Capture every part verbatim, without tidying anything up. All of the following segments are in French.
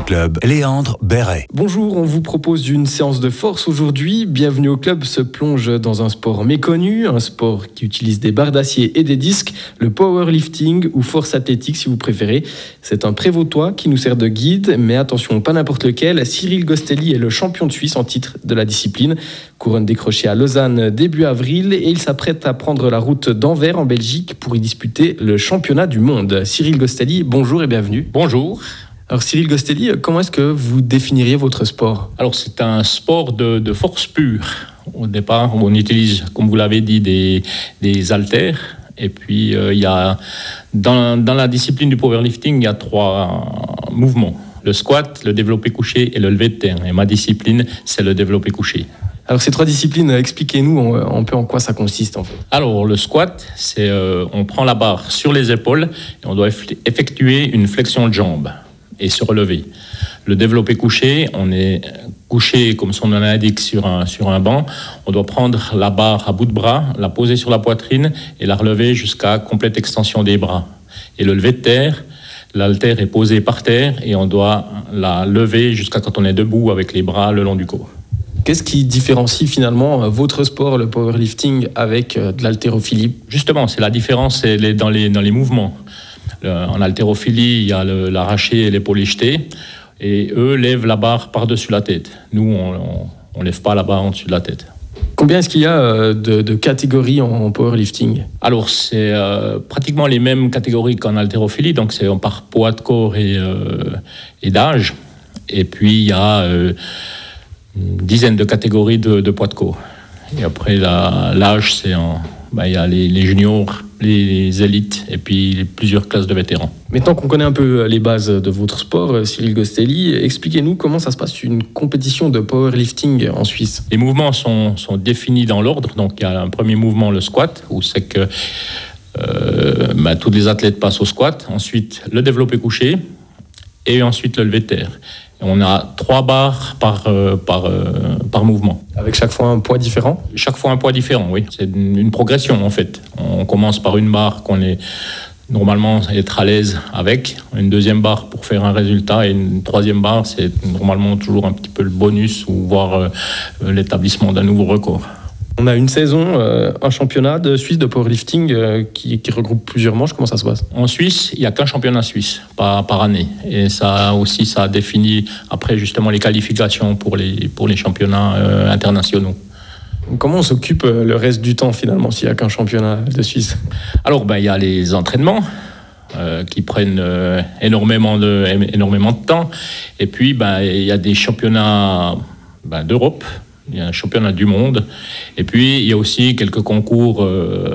Club Léandre Béret. Bonjour, on vous propose une séance de force aujourd'hui. Bienvenue au club se plonge dans un sport méconnu, un sport qui utilise des barres d'acier et des disques, le powerlifting ou force athlétique si vous préférez. C'est un prévôtois qui nous sert de guide, mais attention, pas n'importe lequel. Cyril Gostelli est le champion de Suisse en titre de la discipline. Couronne décrochée à Lausanne début avril et il s'apprête à prendre la route d'Anvers en Belgique pour y disputer le championnat du monde. Cyril Gostelli, bonjour et bienvenue. Bonjour. Alors Cyril Gostelli, comment est-ce que vous définiriez votre sport ? Alors c'est un sport de, de force pure. Au départ, on utilise, comme vous l'avez dit, des, des haltères. Et puis euh, il y a dans, dans la discipline du powerlifting, il y a trois mouvements. Le squat, le développé couché et le levé de terre. Et ma discipline, c'est le développé couché. Alors ces trois disciplines, expliquez-nous un peu en quoi ça consiste en fait. Alors le squat, c'est euh, on prend la barre sur les épaules et on doit effectuer une flexion de jambe et se relever. Le développé couché, on est couché comme son nom l'indique sur un, sur un banc. On doit prendre la barre à bout de bras, la poser sur la poitrine et la relever jusqu'à complète extension des bras. Et le lever de terre, l'haltère est posée par terre et on doit la lever jusqu'à quand on est debout avec les bras le long du corps. Qu'est-ce qui différencie finalement votre sport, le powerlifting, avec de l'haltérophilie ? Justement, c'est la différence c'est les, dans, les, dans les mouvements. Le, en haltérophilie, il y a le, l'arraché et l'épaule jetée, et eux lèvent la barre par-dessus la tête. Nous, on ne lève pas la barre en dessus de la tête. Combien est-ce qu'il y a de, de catégories en powerlifting ? Alors, c'est euh, pratiquement les mêmes catégories qu'en haltérophilie, donc c'est par poids de corps et, euh, et d'âge. Et puis, il y a euh, une dizaine de catégories de, de poids de corps. Et après, la, l'âge, c'est en... Ben, il y a les, les juniors, les, les élites et puis les, plusieurs classes de vétérans. Maintenant qu'on connaît un peu les bases de votre sport, Cyril Gostelli, expliquez-nous comment ça se passe une compétition de powerlifting en Suisse. Les mouvements sont, sont définis dans l'ordre. Donc il y a un premier mouvement, le squat, où c'est que euh, ben, tous les athlètes passent au squat. Ensuite, le développé couché et ensuite le levé de terre. On a trois barres par, euh, par, euh, par mouvement. Avec chaque fois un poids différent ? Chaque fois un poids différent, oui. C'est une, une progression, en fait. On commence par une barre qu'on est normalement être à l'aise avec, une deuxième barre pour faire un résultat, et une troisième barre, c'est normalement toujours un petit peu le bonus ou voire euh, l'établissement d'un nouveau record. On a une saison, euh, un championnat de Suisse de powerlifting euh, qui, qui regroupe plusieurs manches. Comment ça se passe ? En Suisse, il n'y a qu'un championnat suisse par, par année. Et ça aussi, ça a défini après justement les qualifications pour les, pour les championnats euh, internationaux. Comment on s'occupe le reste du temps finalement s'il n'y a qu'un championnat de Suisse ? Alors, ben, il y a les entraînements euh, qui prennent euh, énormément, de, énormément de temps. Et puis, ben, il y a des championnats ben, d'Europe. Il y a un championnat du monde. Et puis, il y a aussi quelques concours euh,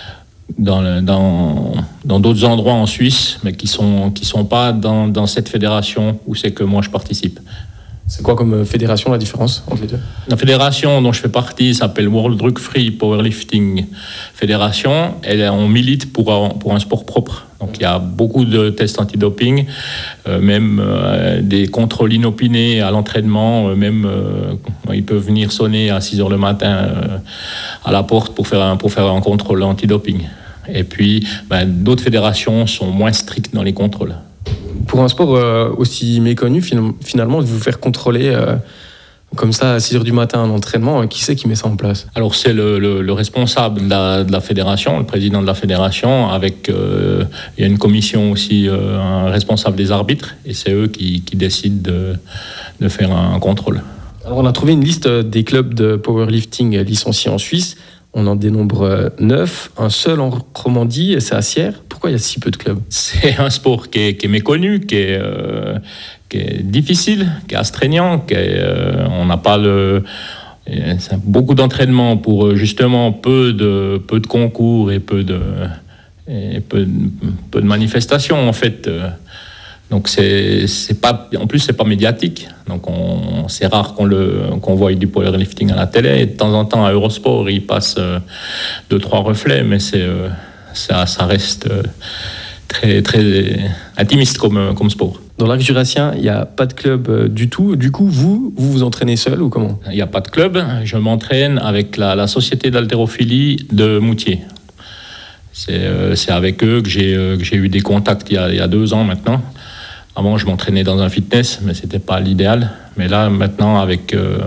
dans, dans, dans d'autres endroits en Suisse, mais qui ne sont, qui sont pas dans, dans cette fédération où c'est que moi je participe. C'est quoi comme fédération, la différence entre les deux ? La fédération dont je fais partie s'appelle World Drug Free Powerlifting Fédération. Elle, on milite pour un, pour un sport propre. Donc il y a beaucoup de tests antidoping, euh, même euh, des contrôles inopinés à l'entraînement. Euh, même euh, ils peuvent venir sonner à six heures le matin euh, à la porte pour faire un, pour faire un contrôle antidoping. Et puis ben, d'autres fédérations sont moins strictes dans les contrôles. Pour un sport euh, aussi méconnu, finalement, de vous faire contrôler euh, comme ça à six heures du matin un entraînement, euh, qui c'est qui met ça en place ? Alors c'est le, le, le responsable de la, de la fédération, le président de la fédération, avec euh, il y a une commission aussi, euh, un responsable des arbitres, et c'est eux qui, qui décident de, de faire un contrôle. Alors on a trouvé une liste des clubs de powerlifting licenciés en Suisse. On en dénombre neuf, un seul en Romandie, c'est à Sierre. Pourquoi il y a si peu de clubs ? C'est un sport qui est, qui est méconnu, qui est, euh, qui est difficile, qui est astreignant, qui est, euh, on n'a pas le... C'est beaucoup d'entraînement pour justement peu de, peu de concours et peu de, et peu, peu de manifestations en fait. Donc c'est, c'est pas, en plus c'est pas médiatique, donc on, c'est rare qu'on le, qu'on voie du powerlifting à la télé. Et de temps en temps à Eurosport il passe euh, deux trois reflets, mais c'est, euh, ça, ça reste euh, très très intimiste comme comme sport. Dans l'arc jurassien, il n'y a pas de club euh, du tout. Du coup, vous, vous vous entraînez seul ou comment ? Il n'y a pas de club. Je m'entraîne avec la, la société d'haltérophilie de Moutier. C'est, euh, c'est avec eux que j'ai, euh, que j'ai eu des contacts il y a, il y a deux ans maintenant. Avant, je m'entraînais dans un fitness, mais c'était pas l'idéal. Mais là, maintenant, avec euh,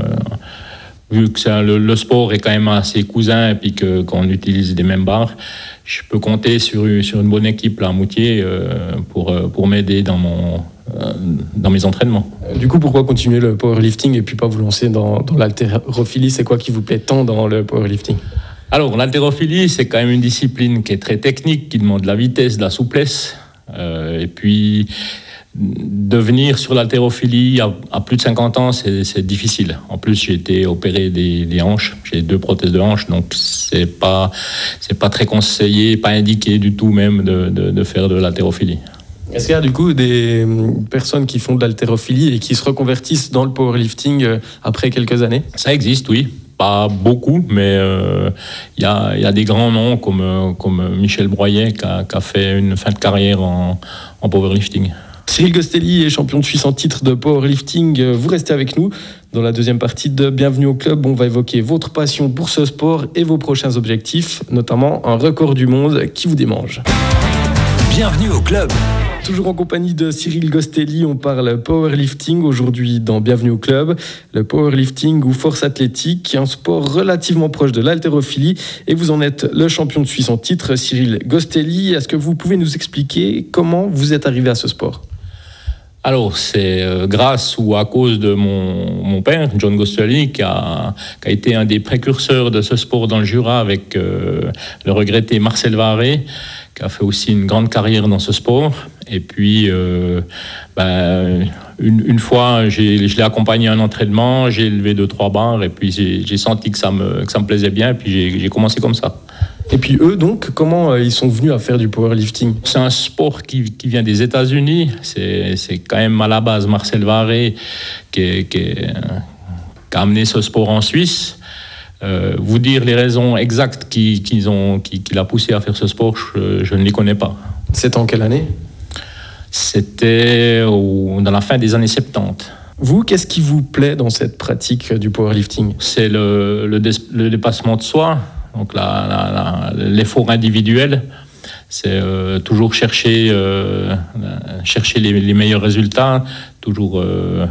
vu que ça, le, le sport est quand même assez cousin et puis que, qu'on utilise les mêmes barres, je peux compter sur, sur une bonne équipe là, à Moutier euh, pour, pour m'aider dans, mon, euh, dans mes entraînements. Du coup, pourquoi continuer le powerlifting et puis pas vous lancer dans, dans l'haltérophilie? C'est quoi qui vous plaît tant dans le powerlifting? Alors, l'haltérophilie, c'est quand même une discipline qui est très technique, qui demande de la vitesse, de la souplesse. Euh, et puis, devenir sur l'haltérophilie à, à plus de cinquante ans, c'est, c'est difficile. En plus, j'ai été opéré des, des hanches. J'ai deux prothèses de hanches, donc c'est pas, c'est pas très conseillé, pas indiqué du tout même de, de, de faire de l'haltérophilie. Est-ce qu'il y a du coup des personnes qui font de l'haltérophilie et qui se reconvertissent dans le powerlifting après quelques années? Ça existe, oui. Pas beaucoup, mais il euh, y, a, y a des grands noms comme, comme Michel Broyet qui a, qui a fait une fin de carrière en, en powerlifting. Cyril Gostelli est champion de Suisse en titre de powerlifting. Vous restez avec nous. Dans la deuxième partie de Bienvenue au club, on va évoquer votre passion pour ce sport et vos prochains objectifs, notamment un record du monde qui vous démange. Bienvenue au club. Toujours en compagnie de Cyril Gostelli, on parle powerlifting aujourd'hui dans Bienvenue au club. Le powerlifting ou force athlétique, un sport relativement proche de l'haltérophilie et vous en êtes le champion de Suisse en titre, Cyril Gostelli. Est-ce que vous pouvez nous expliquer comment vous êtes arrivé à ce sport ? Alors, c'est euh, grâce ou à cause de mon, mon père, John Gostelli, qui a, qui a été un des précurseurs de ce sport dans le Jura avec euh, le regretté Marcel Varé, qui a fait aussi une grande carrière dans ce sport. Et puis, euh, ben, une, une fois, j'ai, je l'ai accompagné à un entraînement, j'ai élevé deux, trois barres, et puis j'ai, j'ai senti que ça, me, que ça me plaisait bien, et puis j'ai, j'ai commencé comme ça. Et puis eux, donc, comment ils sont venus à faire du powerlifting ? C'est un sport qui, qui vient des États-Unis. C'est, c'est quand même à la base Marcel Varé qui, qui, qui a amené ce sport en Suisse. Euh, vous dire les raisons exactes qui, qui, ont, qui, qui l'a poussé à faire ce sport, je, je ne les connais pas. C'est en quelle année ? C'était au, dans la fin des années soixante-dix. Vous, qu'est-ce qui vous plaît dans cette pratique du powerlifting ? C'est le, le, dé, le dépassement de soi. Donc la, la, la, l'effort individuel, c'est euh, toujours chercher, euh, chercher les, les meilleurs résultats, toujours euh,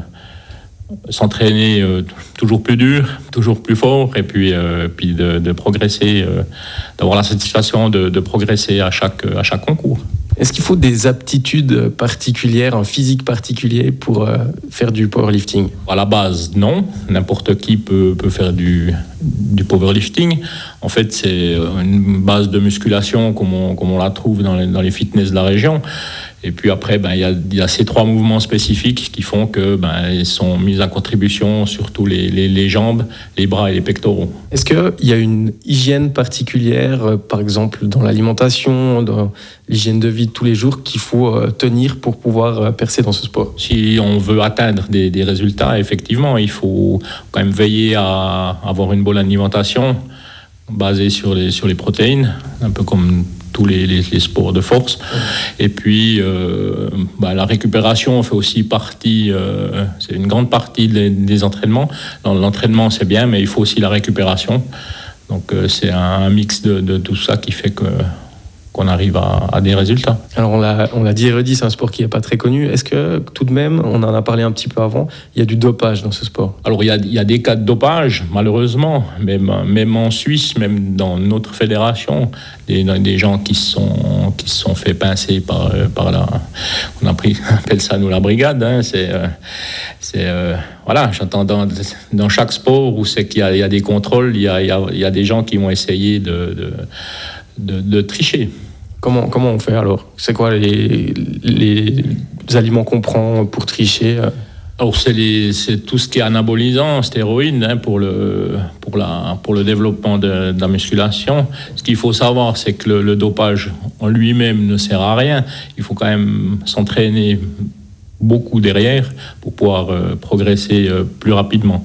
s'entraîner euh, toujours plus dur, toujours plus fort, et puis, euh, puis de, de progresser, euh, d'avoir la satisfaction de, de progresser à chaque, à chaque concours. Est-ce qu'il faut des aptitudes particulières, un physique particulier pour euh, faire du powerlifting ? À la base, non. N'importe qui peut, peut faire du, du powerlifting. En fait, c'est une base de musculation comme on, comme on la trouve dans les, dans les fitness de la région. Et puis après, ben, y a, y a ces trois mouvements spécifiques qui font que ben, ils sont mis à contribution surtout les, les, les jambes, les bras et les pectoraux. Est-ce qu'il y a une hygiène particulière, par exemple dans l'alimentation, dans l'hygiène de vie de tous les jours, qu'il faut tenir pour pouvoir percer dans ce sport ? Si on veut atteindre des, des résultats, effectivement, il faut quand même veiller à avoir une bonne alimentation basée sur les, sur les protéines, un peu comme tous les, les, les sports de force. Et puis, euh, bah, la récupération fait aussi partie, euh, c'est une grande partie des, des entraînements. Dans l'entraînement, c'est bien, mais il faut aussi la récupération. Donc, euh, c'est un, un mix de, de tout ça qui fait que qu'on arrive à, à des résultats. Alors on l'a, on l'a dit et redit, c'est un sport qui n'est pas très connu. Est-ce que tout de même, on en a parlé un petit peu avant, il y a du dopage dans ce sport ? Alors il y a, il y a des cas de dopage, malheureusement, même, même en Suisse, même dans notre fédération, des, des gens qui se sont, qui se sont fait pincer par, par la... On a pris, on appelle ça nous la brigade. Hein, c'est, c'est, euh, voilà, j'entends dans, dans chaque sport où c'est qu'il y a, il y a des contrôles, il y a, il y a, il y a des gens qui vont essayer de, de, de, de tricher. Comment, comment on fait alors ? C'est quoi les, les aliments qu'on prend pour tricher ? Alors c'est, les, c'est tout ce qui est anabolisant, stéroïdes, hein, pour, le, pour, la, pour le développement de, de la musculation. Ce qu'il faut savoir, c'est que le, le dopage en lui-même ne sert à rien. Il faut quand même s'entraîner beaucoup derrière pour pouvoir euh, progresser euh, plus rapidement.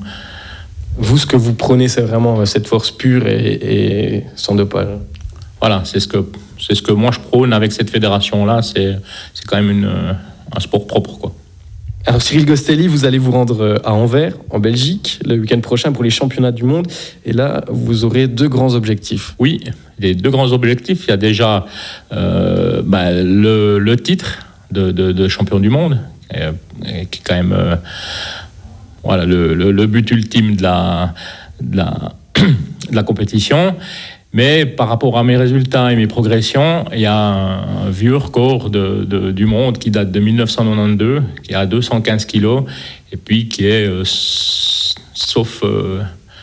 Vous, ce que vous prenez, c'est vraiment cette force pure et, et sans dopage ? Voilà, c'est ce que... C'est ce que moi je prône avec cette fédération-là, c'est, c'est quand même une, un sport propre, quoi. Alors Cyril Gostelli, vous allez vous rendre à Anvers, en Belgique, le week-end prochain pour les championnats du monde. Et là, vous aurez deux grands objectifs. Oui, les deux grands objectifs. Il y a déjà euh, bah, le, le titre de, de, de champion du monde, et, et qui est quand même euh, voilà, le, le, le but ultime de la, de la, de la compétition. Mais par rapport à mes résultats et mes progressions, il y a un, un vieux record de, de, du monde qui date de dix-neuf cent quatre-vingt-douze, qui est à deux cent quinze kilos, et puis qui est, euh, sauf, euh,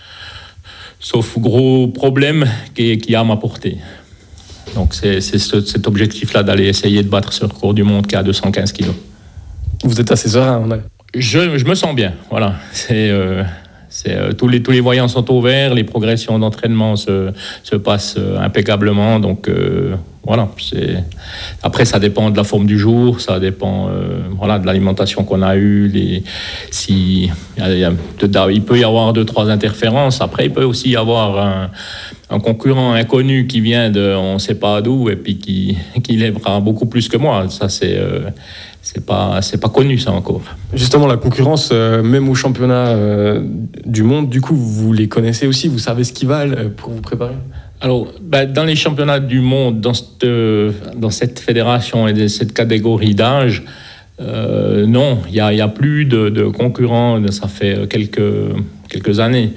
sauf gros problème, qui, qui est à ma portée. Donc c'est, c'est ce, cet objectif-là d'aller essayer de battre ce record du monde qui est à deux cent quinze kilos. Vous êtes assez serein, on a... je, je me sens bien, voilà. C'est... Euh, C'est, euh, tous, les, tous les voyants sont au vert, les progressions d'entraînement se, se passent euh, impeccablement. Donc euh, voilà. C'est... Après, ça dépend de la forme du jour, ça dépend euh, voilà, de l'alimentation qu'on a eue. Les... Si, y a, y a, il peut y avoir deux, trois interférences. Après, il peut aussi y avoir un, un concurrent inconnu qui vient de on ne sait pas d'où et puis qui, qui lèvera beaucoup plus que moi. Ça, c'est. Euh, C'est pas, c'est pas connu ça encore. Justement, la concurrence, euh, même au championnat euh, du monde, du coup, vous les connaissez aussi, vous savez ce qu'ils valent euh, pour vous préparer? Alors, bah, dans les championnats du monde, dans cette, euh, dans cette fédération et dans cette catégorie d'âge, euh, non, il n'y a, y a plus de, de concurrents, ça fait quelques, quelques années.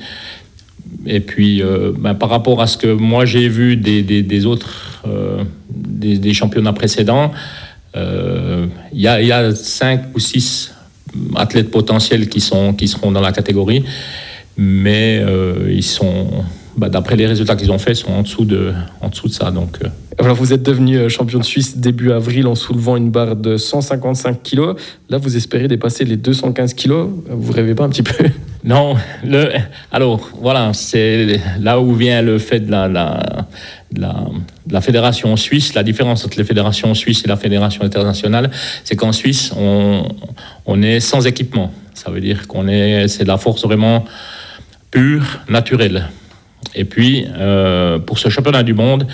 Et puis, euh, bah, par rapport à ce que moi j'ai vu des, des, des autres euh, des, des championnats précédents, il euh, y, y a cinq ou six athlètes potentiels qui, sont, qui seront dans la catégorie, mais euh, ils sont, bah, d'après les résultats qu'ils ont faits, ils sont en dessous de, en dessous de ça. Donc, euh. Alors vous êtes devenu champion de Suisse début avril en soulevant une barre de cent cinquante-cinq kilos. Là, vous espérez dépasser les deux cent quinze kilos. Vous rêvez pas un petit peu? Non. Le, alors, voilà, c'est là où vient le fait de la... la De la, de la fédération suisse. La différence entre les fédérations suisses et la fédération internationale, c'est qu'en Suisse, on, on est sans équipement. Ça veut dire qu'on est, c'est de la force vraiment pure, naturelle. Et puis, euh, pour ce championnat du monde,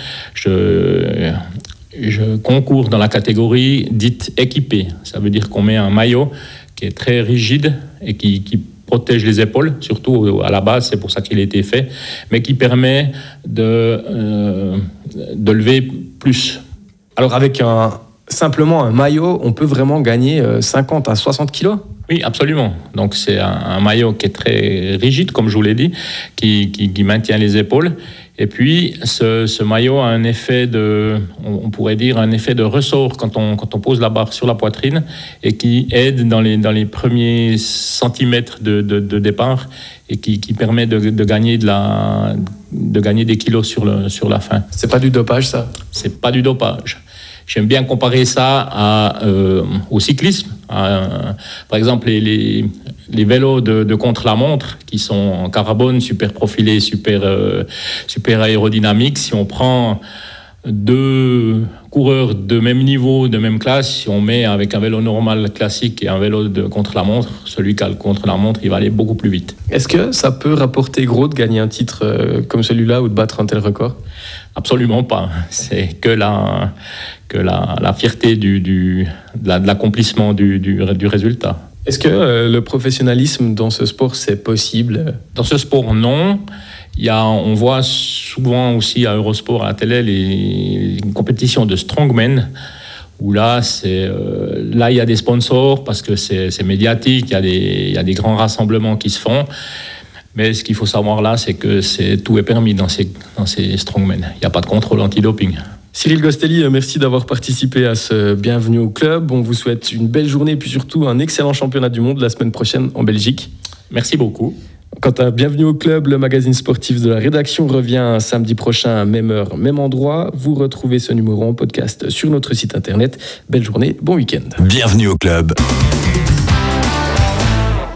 je, je concours dans la catégorie dite équipée. Ça veut dire qu'on met un maillot qui est très rigide et qui, qui protège les épaules, surtout à la base, c'est pour ça qu'il a été fait, mais qui permet de, euh, de lever plus. Alors avec un, simplement un maillot, on peut vraiment gagner cinquante à soixante kilos? Oui, absolument. Donc c'est un, un maillot qui est très rigide, comme je vous l'ai dit, qui, qui, qui maintient les épaules. Et puis, ce, ce maillot a un effet de, on, on pourrait dire, un effet de ressort quand on, quand on pose la barre sur la poitrine et qui aide dans les, dans les premiers centimètres de, de, de départ et qui, qui permet de, de, gagner de, la, de gagner des kilos sur, le, sur la fin. C'est pas du dopage, ça? C'est pas du dopage. J'aime bien comparer ça à, euh, au cyclisme. À, par exemple, les, les, les vélos de, de contre-la-montre qui sont en carbone, super profilés, super, euh, super aérodynamiques. Si on prend deux coureurs de même niveau, de même classe, si on met avec un vélo normal classique et un vélo de contre-la-montre, celui qui a le contre-la-montre, il va aller beaucoup plus vite. Est-ce que ça peut rapporter gros de gagner un titre euh, comme celui-là ou de battre un tel record? Absolument pas. C'est que la, que la, la fierté du, du, de, la, de l'accomplissement du, du, du résultat. Est-ce que euh, le professionnalisme dans ce sport, c'est possible? Dans ce sport, non. Il y a, on voit souvent aussi à Eurosport, à la télé, les, les compétitions de strongmen, où là, c'est, euh, là, il y a des sponsors parce que c'est, c'est médiatique, il y a des, il y a des grands rassemblements qui se font. Mais ce qu'il faut savoir là, c'est que c'est, tout est permis dans ces, dans ces strongmen. Il n'y a pas de contrôle anti-doping. Cyril Gostelli, merci d'avoir participé à ce Bienvenue au Club. On vous souhaite une belle journée et puis surtout un excellent championnat du monde la semaine prochaine en Belgique. Merci beaucoup. Quant à Bienvenue au Club, le magazine sportif de la rédaction revient samedi prochain à même heure, même endroit. Vous retrouvez ce numéro en podcast sur notre site internet. Belle journée, bon week-end. Bienvenue au Club.